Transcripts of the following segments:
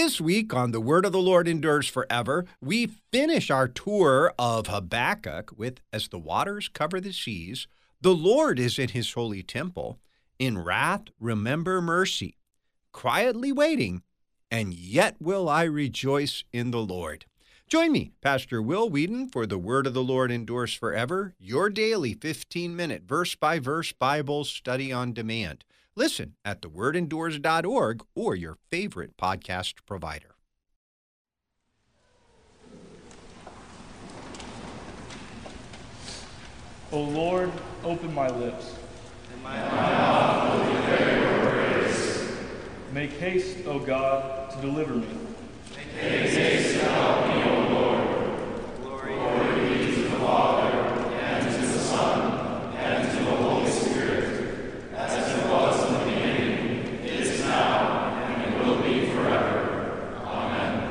This week on The Word of the Lord Endures Forever, we finish our tour of Habakkuk with As the Waters Cover the Seas, the Lord is in his holy temple. In wrath, remember mercy. Quietly waiting, and yet will I rejoice in the Lord. Join me, Pastor Will Whedon, for The Word of the Lord Endures Forever, your daily 15-minute verse-by-verse Bible study on demand. Listen at thewordendures.org or your favorite podcast provider. O Lord, open my lips, and my mouth will declare your praise. Make haste, O God, to deliver me. Make haste to help me, O Lord. Glory be to the Father, and to the Son, and to the Holy Spirit, as it was in the beginning, is now, and will be forever. Amen.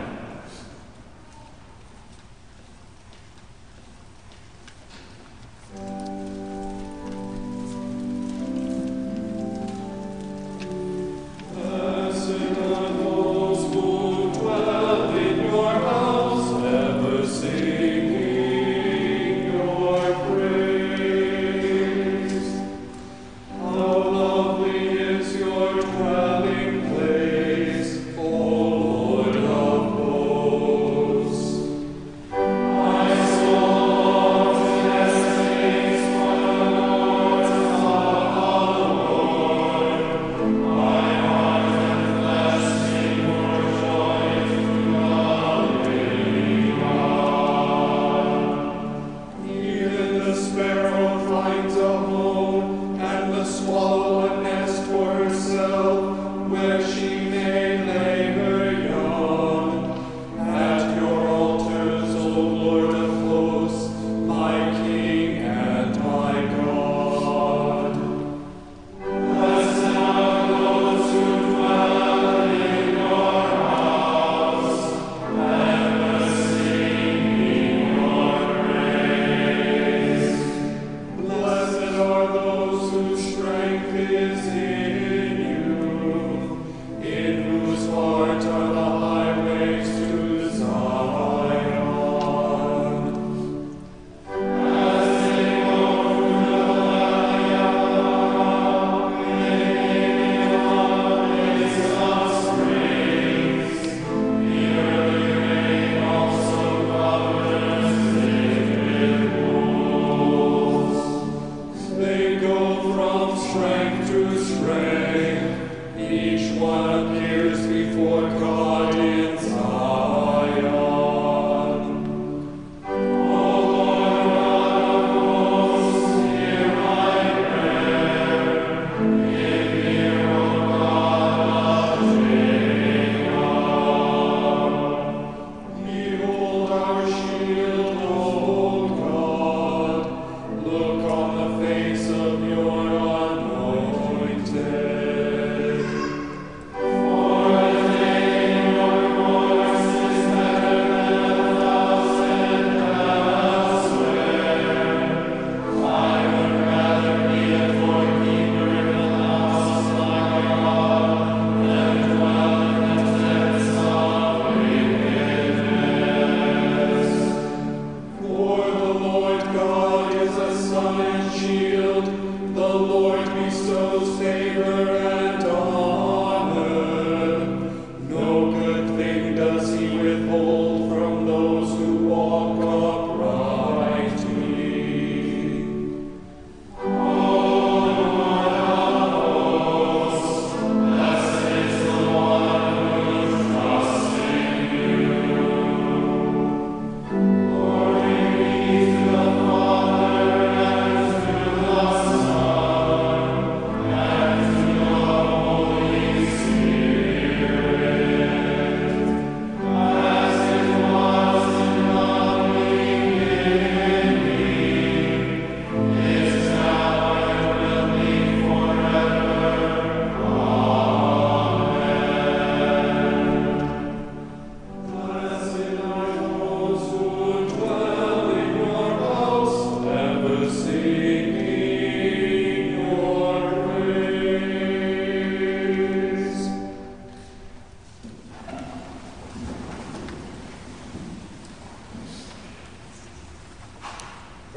Blessed are those who dwell in your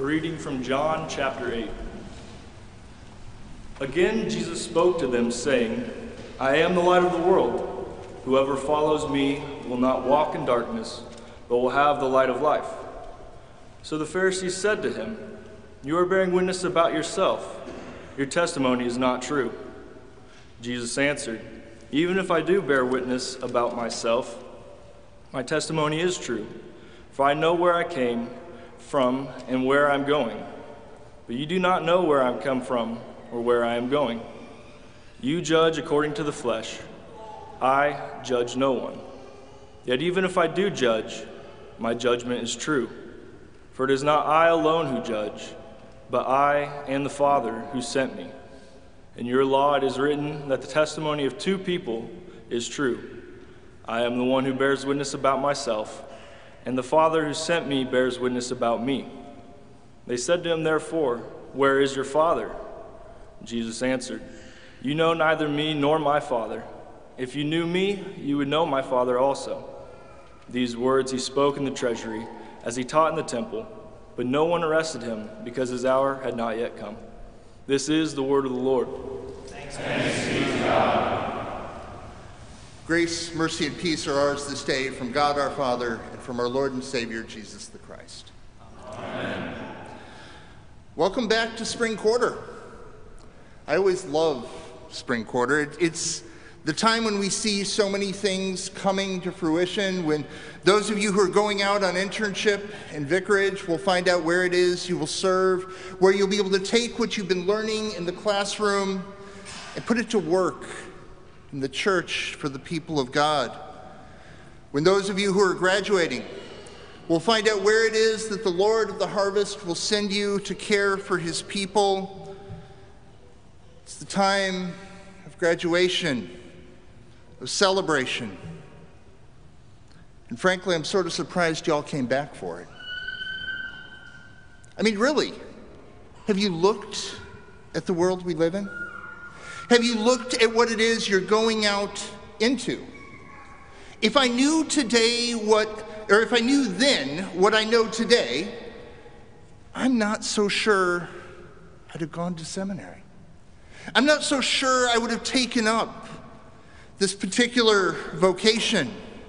A reading from John chapter 8. Again, Jesus spoke to them, saying, I am the light of the world. Whoever follows me will not walk in darkness, but will have the light of life. So the Pharisees said to him, You are bearing witness about yourself. Your testimony is not true. Jesus answered, Even if I do bear witness about myself, my testimony is true, for I know where I came from and where I'm going. But you do not know where I've come from or where I am going. You judge according to the flesh. I judge no one. Yet even if I do judge, my judgment is true. For it is not I alone who judge, but I and the Father who sent me. In your law it is written that the testimony of two people is true. I am the one who bears witness about myself, and the Father who sent me bears witness about me. They said to him, therefore, Where is your Father? Jesus answered, You know neither me nor my Father. If you knew me, you would know my Father also. These words he spoke in the treasury as he taught in the temple, but no one arrested him because his hour had not yet come. This is the word of the Lord. Thanks be to God. Grace, mercy, and peace are ours this day from God our Father and from our Lord and Savior, Jesus the Christ. Amen. Welcome back to Spring Quarter. I always love Spring Quarter. It's the time when we see so many things coming to fruition, when those of you who are going out on internship and vicarage will find out where it is you will serve, where you'll be able to take what you've been learning in the classroom and put it to work in the church for the people of God. When those of you who are graduating will find out where it is that the Lord of the harvest will send you to care for his people. It's the time of graduation, of celebration. And frankly, I'm sort of surprised y'all came back for it. I mean, really, have you looked at the world we live in? Have you looked at what it is you're going out into? If I knew if I knew then what I know today, I'm not so sure I'd have gone to seminary. I'm not so sure I would have taken up this particular vocation,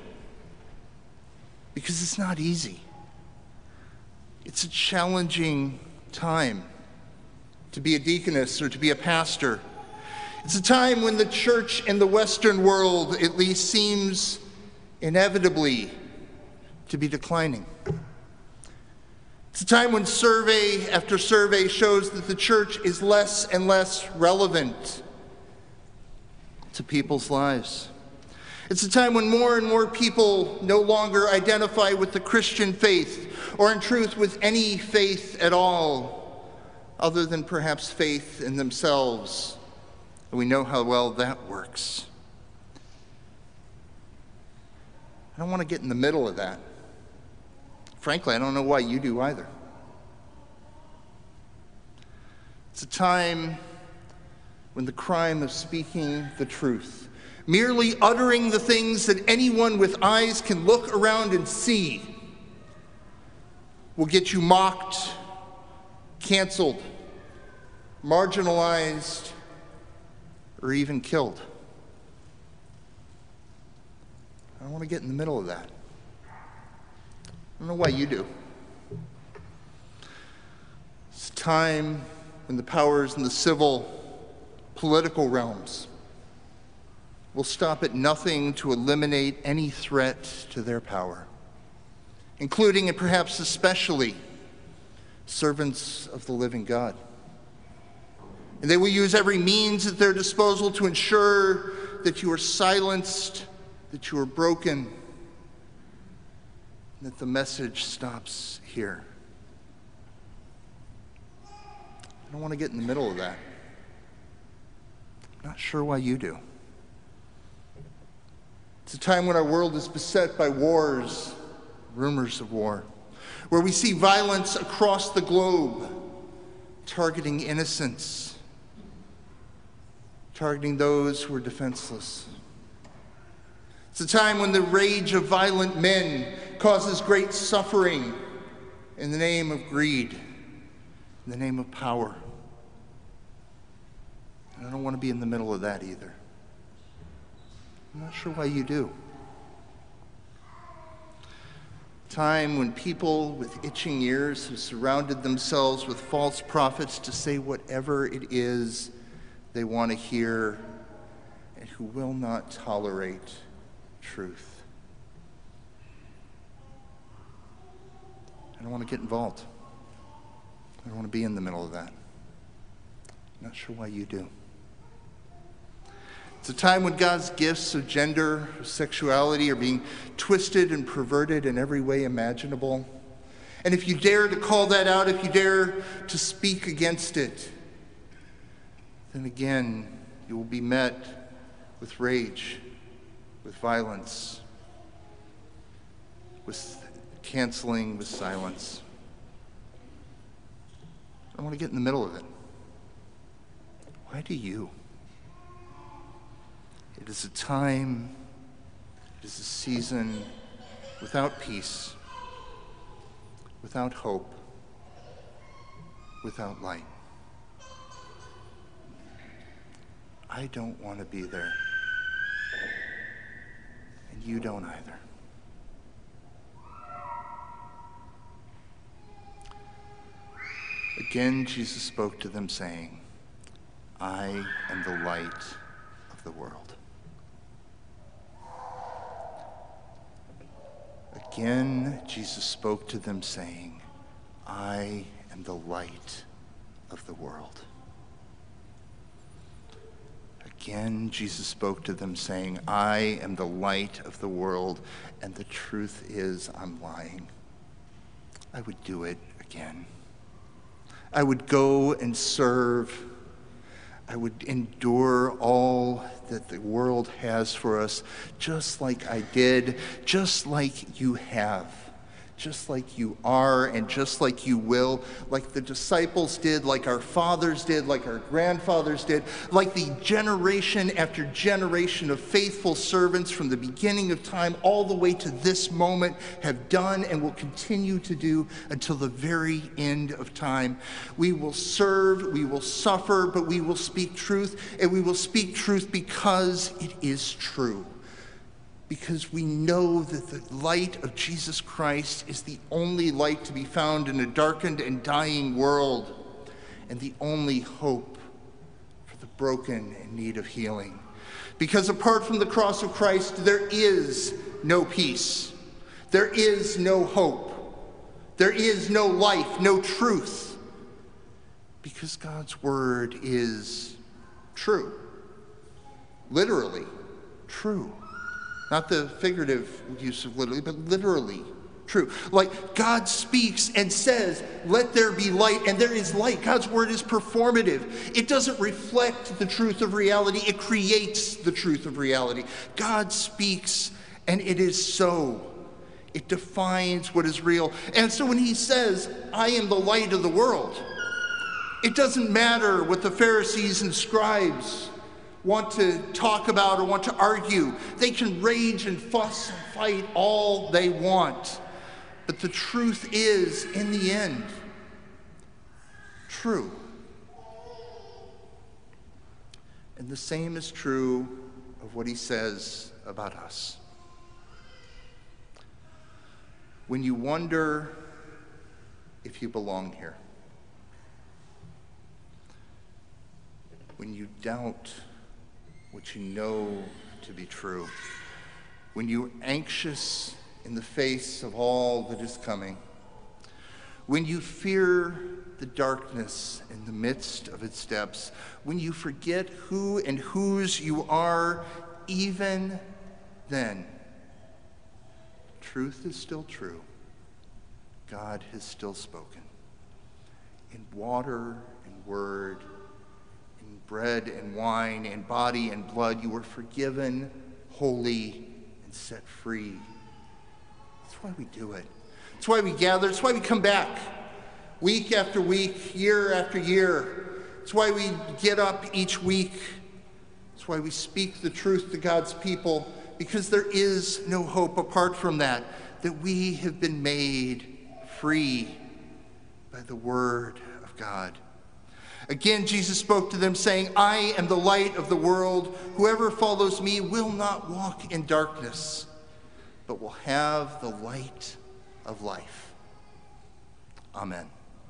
because it's not easy. It's a challenging time to be a deaconess or to be a pastor. It's a time when the church in the Western world at least seems inevitably to be declining. It's a time when survey after survey shows that the church is less and less relevant to people's lives. It's a time when more and more people no longer identify with the Christian faith, or in truth with any faith at all, other than perhaps faith in themselves. And we know how well that works. I don't want to get in the middle of that. Frankly, I don't know why you do either. It's a time when the crime of speaking the truth, merely uttering the things that anyone with eyes can look around and see, will get you mocked, canceled, marginalized, or even killed. I don't want to get in the middle of that. I don't know why you do. It's a time when the powers in the civil, political realms will stop at nothing to eliminate any threat to their power, including and perhaps especially servants of the living God. And they will use every means at their disposal to ensure that you are silenced, that you are broken, and that the message stops here. I don't want to get in the middle of that. I'm not sure why you do. It's a time when our world is beset by wars, rumors of war, where we see violence across the globe, targeting innocents, targeting those who are defenseless. It's a time when the rage of violent men causes great suffering in the name of greed. in the name of power. And I don't want to be in the middle of that either. I'm not sure why you do. Time when people with itching ears have surrounded themselves with false prophets to say whatever it is they want to hear, and who will not tolerate truth. I don't want to get involved. I don't want to be in the middle of that. I'm not sure why you do. It's a time when God's gifts of gender, sexuality are being twisted and perverted in every way imaginable. And if you dare to call that out, if you dare to speak against it, then again, you will be met with rage, with violence, with canceling, with silence. I don't want to get in the middle of it. Why do you? It is a time, it is a season without peace, without hope, without light. I don't want to be there, and you don't either. Again, Jesus spoke to them, saying, I am the light of the world. Again, Jesus spoke to them, saying, I am the light of the world. Again, Jesus spoke to them, saying, I am the light of the world, and the truth is, I'm lying. I would do it again. I would go and serve. I would endure all that the world has for us, just like I did, just like you have, just like you are, and just like you will, like the disciples did, like our fathers did, like our grandfathers did, like the generation after generation of faithful servants from the beginning of time all the way to this moment have done and will continue to do until the very end of time. We will serve, we will suffer, but we will speak truth, and we will speak truth because it is true. Because we know that the light of Jesus Christ is the only light to be found in a darkened and dying world, and the only hope for the broken in need of healing. Because apart from the cross of Christ, there is no peace. There is no hope. There is no life, no truth. Because God's word is true. Literally true. Not the figurative use of literally, but literally true. Like God speaks and says, let there be light, and there is light. God's word is performative. It doesn't reflect the truth of reality. It creates the truth of reality. God speaks, and it is so. It defines what is real. And so when he says, I am the light of the world, it doesn't matter what the Pharisees and scribes want to talk about or want to argue. They can rage and fuss and fight all they want. But the truth is, in the end, true. And the same is true of what he says about us. When you wonder if you belong here, when you doubt what you know to be true, when you're anxious in the face of all that is coming, when you fear the darkness in the midst of its depths, when you forget who and whose you are, even then, truth is still true. God has still spoken. In water and word, bread and wine and body and blood, you were forgiven, holy, and set free. That's why we do it. That's why we gather. That's why we come back week after week, year after year. That's why we get up each week. That's why we speak the truth to God's people, because there is no hope apart from that we have been made free by the word of of God. Again, Jesus spoke to them, saying, I am the light of the world. Whoever follows me will not walk in darkness, but will have the light of life. Amen.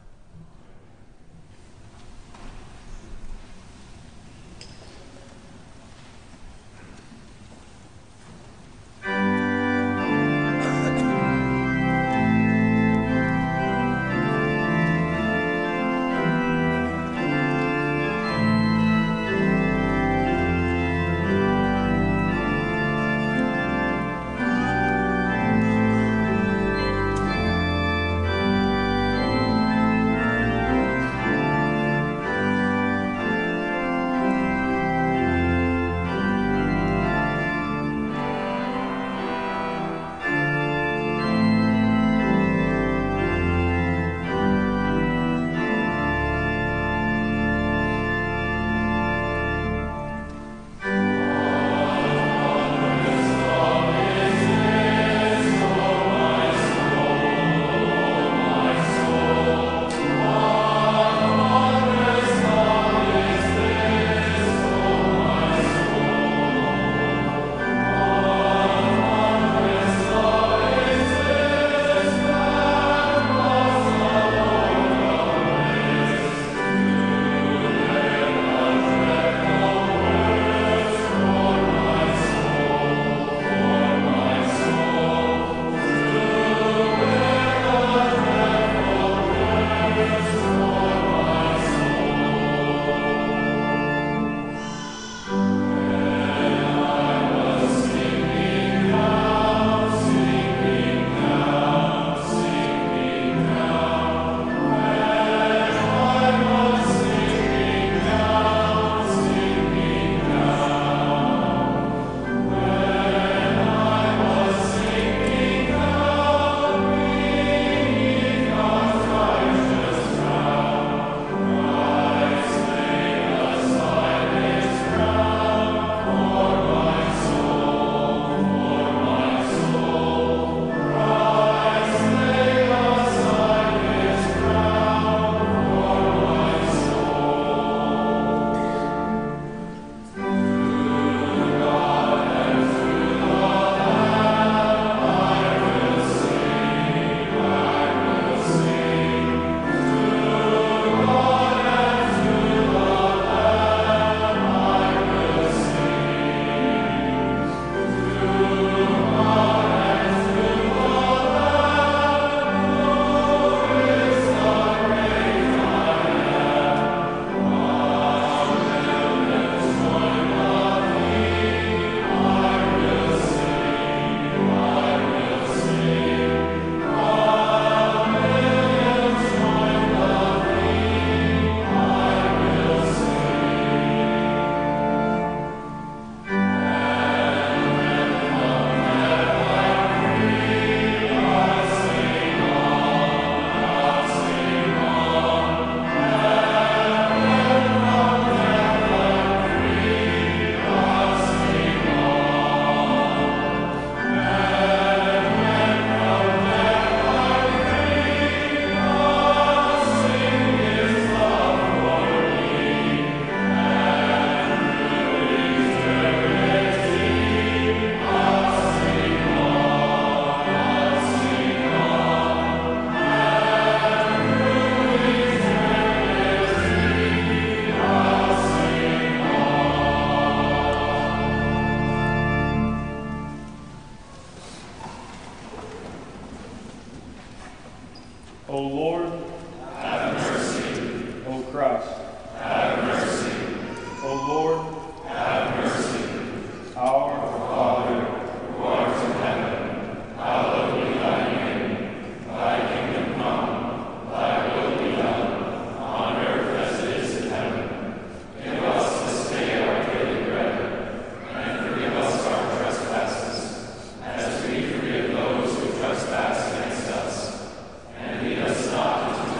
O Lord, have mercy. O Christ, have mercy. O Lord, have mercy. Our Father, who art in heaven, hallowed be thy name. Thy kingdom come, thy will be done, on earth as it is in heaven. Give us this day our daily bread, and forgive us our trespasses, as we forgive those who trespass against us. And lead us not into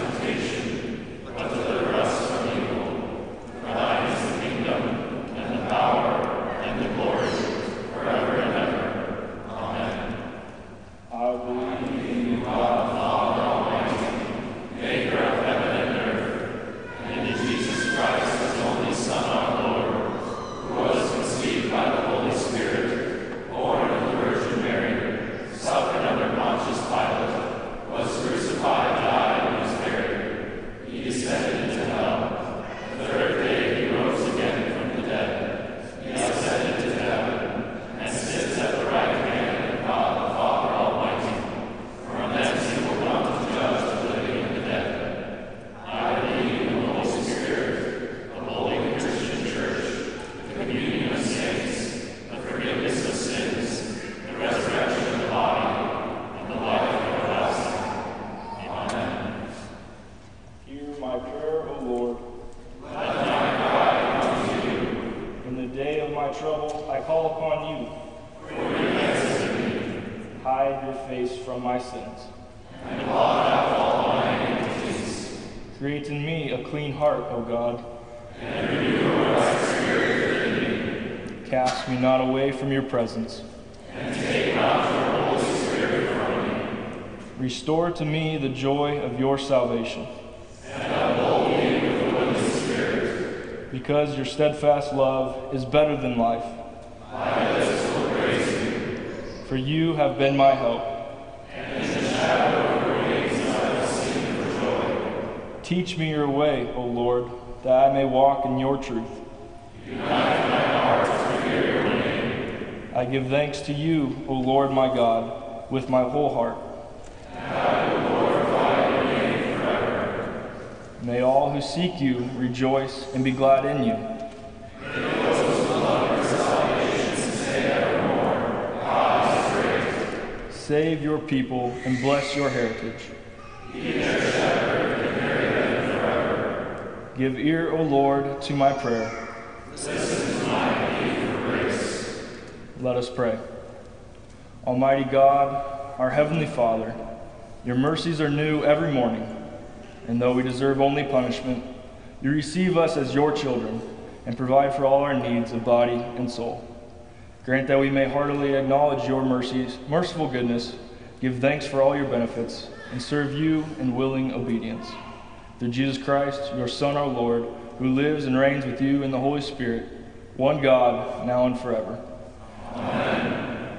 hide your face from my sins. And blot out all my iniquities. Create in me a clean heart, O God. And renew a right spirit within me. Cast me not away from your presence. And take not your Holy Spirit from me. Restore to me the joy of your salvation. And uphold me with a willing spirit. Because your steadfast love is better than life. My lips will praise you. For you have been my help. And in the shadow of your wings I will sing for joy. Teach me your way, O Lord, that I may walk in your truth. Unite my heart to fear your name. I give thanks to you, O Lord my God, with my whole heart. And I will glorify your name forever. May all who seek you rejoice and be glad in you. May those who love your salvation say evermore, God is great. Save your people and bless your heritage. Be their shepherd and carry them forever. Give ear, O Lord, to my prayer. Listen to my plea for grace. Let us pray. Almighty God, our Heavenly Father, your mercies are new every morning, and though we deserve only punishment, you receive us as your children and provide for all our needs of body and soul. Grant that we may heartily acknowledge your mercies, merciful goodness, give thanks for all your benefits, and serve you in willing obedience. Through Jesus Christ, your Son, our Lord, who lives and reigns with you in the Holy Spirit, one God, now and forever. Amen.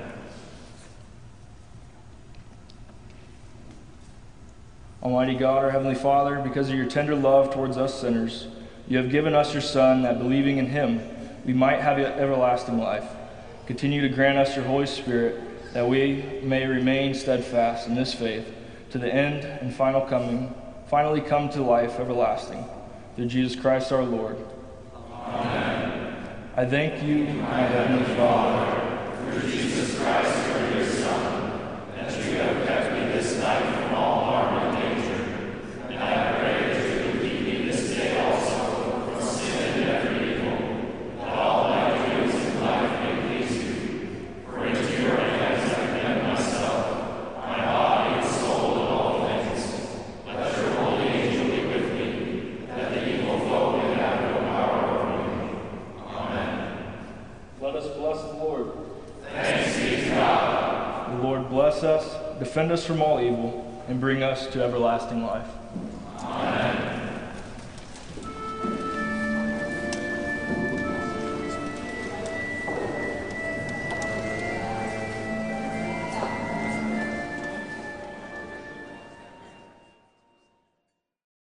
Almighty God, our Heavenly Father, because of your tender love towards us sinners, you have given us your Son, that believing in him, we might have everlasting life. Continue to grant us your Holy Spirit, that we may remain steadfast in this faith to the end and finally come to life everlasting. Through Jesus Christ our Lord. Amen. I thank you, my Heavenly Father, through Jesus Christ, your dear Son, that you have kept me this night from all harm and danger. And I pray that you will keep me this day also from sin and every evil, that all my doings in life may please you. For into your hands I commend myself, my body and soul in all things. Let your holy angel be with me, that the evil foe may have no power over me. Amen. let us bless the Lord. Thanks be to God. The Lord bless us, defend us from all evil, and bring us to everlasting life.